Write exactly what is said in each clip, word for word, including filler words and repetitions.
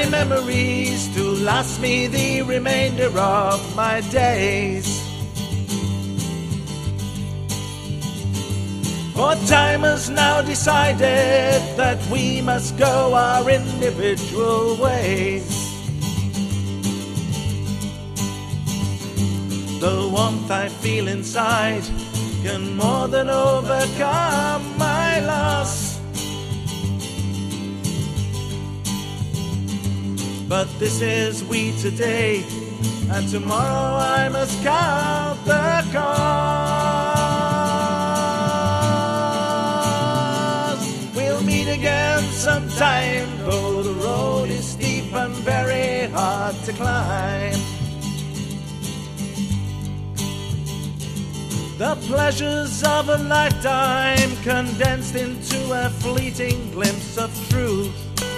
memories to last me the remainder of my days. For time has now decided that we must go our individual ways. The warmth I feel inside can more than overcome my loss. But this is we today, and tomorrow I must count the cost. We'll meet again sometime, though the road is steep and very hard to climb. The pleasures of a lifetime condensed into a fleeting glimpse of truth.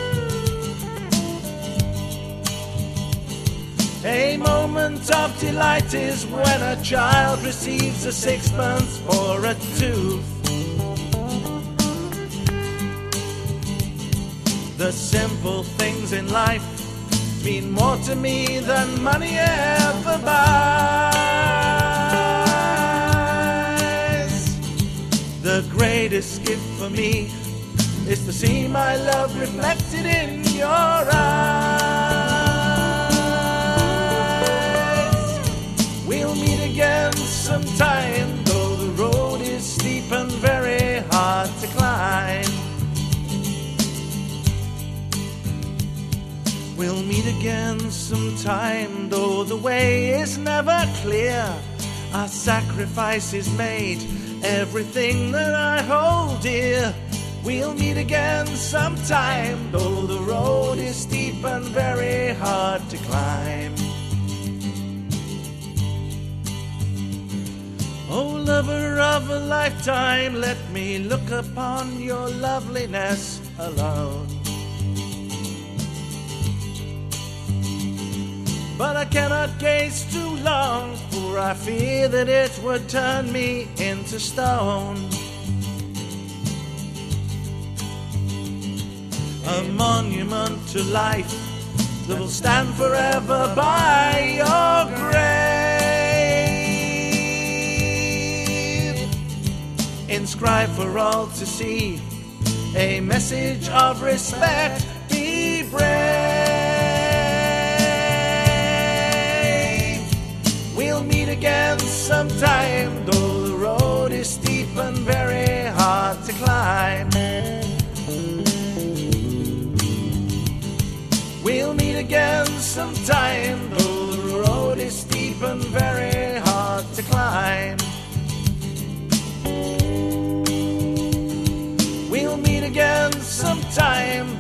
A moment of delight is when a child receives a sixpence for a tooth. The simple things in life mean more to me than money ever buys. The greatest gift for me is to see my love reflected in your eyes. We'll meet again sometime, though the road is steep and very hard to climb. We'll meet again sometime, though the way is never clear. Our sacrifice is made, everything that I hold dear. We'll meet again sometime, though the road is steep and very hard to climb. Oh, lover of a lifetime, let me look upon your loveliness alone. But I cannot gaze too long, for I fear that it would turn me into stone. A monument to life that will stand forever by your grave. Inscribed for all to see, a message of respect, be brave. We'll meet again sometime, though the road is steep and very hard to climb. We'll meet again sometime, though the road is steep and very hard to climb. We'll meet again sometime,